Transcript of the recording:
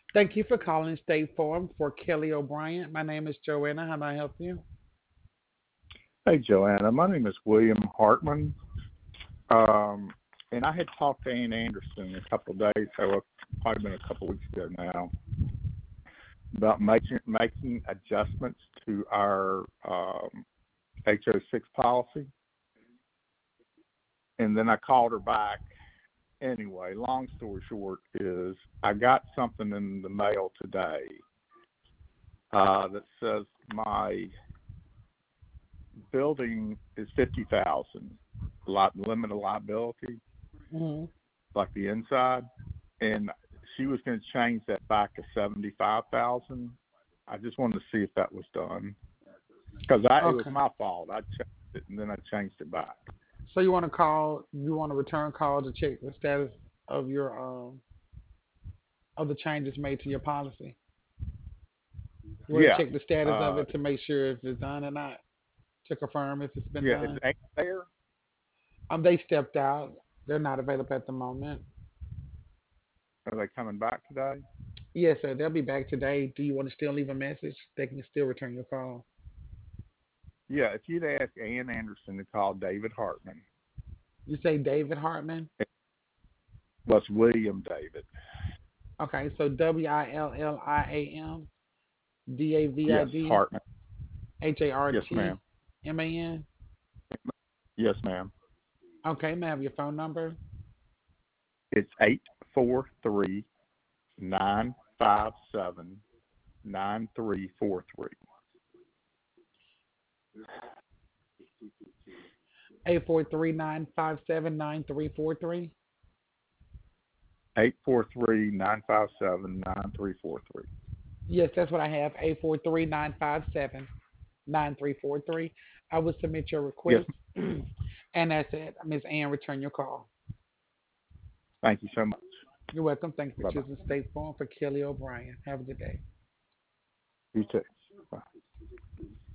Thank you for calling State Farm for Kelly O'Brien. My name is Joanna. How may I help you? Hey, Joanna. My name is William Hartman. Um, and I had talked to Ann Anderson a couple of days ago, probably been a couple of weeks ago now, about making adjustments to our HO6 policy. And then I called her back. Anyway, long story short is I got something in the mail today that says my building is 50,000 limited liability, Hmm. like the inside, and she was going to change that back to 75,000. I just wanted to see if that was done because it was Okay. my fault. I changed it and then I changed it back. So you want to call? You want to return call to check the status of your of the changes made to your policy? You want to Yeah, check the status of uh, it to make sure if it's done or not, to confirm if it's been yeah. Is done. Amy there? They stepped out. They're not available at the moment. Are they coming back today? Yes, sir. They'll be back today. Do you want to still leave a message? They can still return your call. Yeah. If you'd ask Ann Anderson to call David Hartman, You say David Hartman. it was William David. Okay, so Yes, WILLIAMDAVID Hartman. Yes, ma'am. HARTMAN. Yes, ma'am. Okay, may I have your phone number? It's 843-957-9343. 843-957-9343. 843-957-9343. Yes, that's what I have. 843-957-9343. I will submit your Yes, request, and that's it. Miss Ann, return your call. thank you so much. You're welcome. Thank you for Bye-bye. choosing State Farm for Kelly O'Brien. Have a good day. You too. Bye.